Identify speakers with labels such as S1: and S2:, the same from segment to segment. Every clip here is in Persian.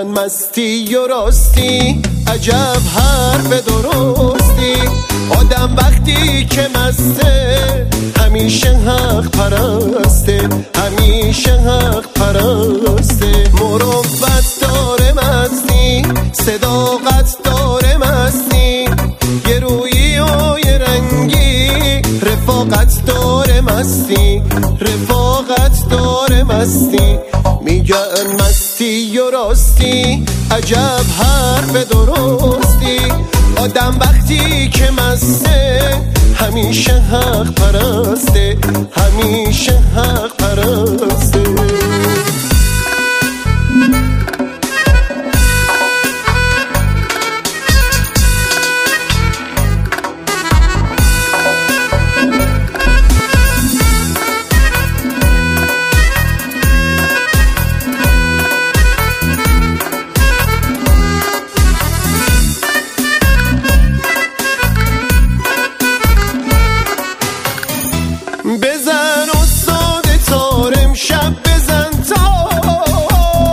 S1: میگن مستی و راستی، عجب حرف درستی. آدم وقتی که مسته همیشه حق پرسته، همیشه حق پرسته. مروت داره مستی، صداقت داره مستی، یه رویی و یه رنگی، رفاقت داره مستی، رفاقت داره مستی. میگن مستی و راستی، عجب حرف درستی. آدم وقتی که مسته همیشه حق پرسته، همیشه حق پرسته. بزن استاد تار امشب، بزن تار،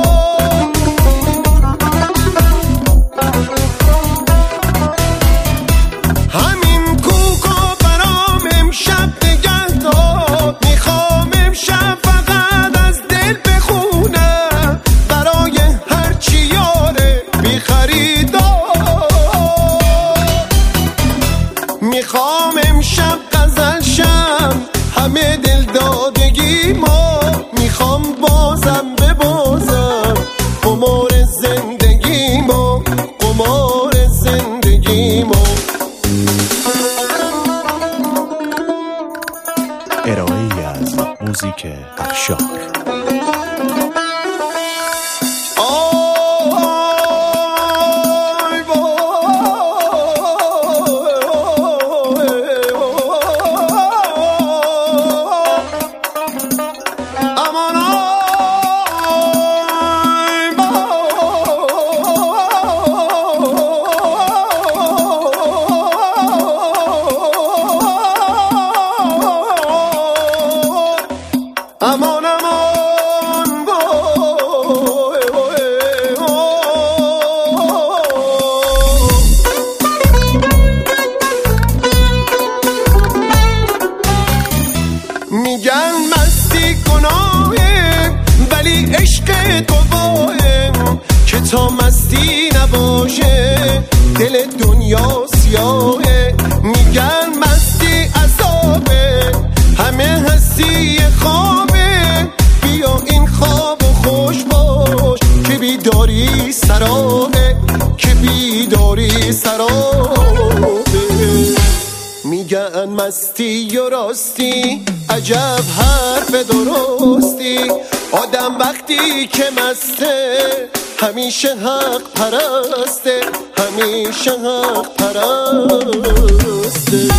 S1: همین کوکو برام امشب نگه دار. میخوام امشب فقط از دل بخونم برای هرچی یاره بی خریدار. میخوام امشب غزل شم همه دل دادگی ما، میخوام بازم ببازم قمار زندگی ما، قمار زندگی ما.
S2: ارائه‌ای از موزیک افشار.
S1: امان امان میگن مستی گناهه ولی عشق تو واهم، که تا مستی نباشه دل دنیا سیاهه. میگن مستی عذابه، همه هستی خوابه، بیا این خواب و خوش باش که بیداری سرابه، که بیداری سرابه. میگن مستی و راستی، عجب حرف درستی. آدم وقتی که مسته همیشه حق پرسته، همیشه حق پرسته.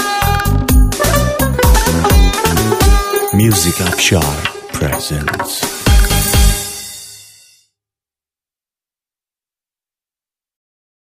S2: Music Afshar presents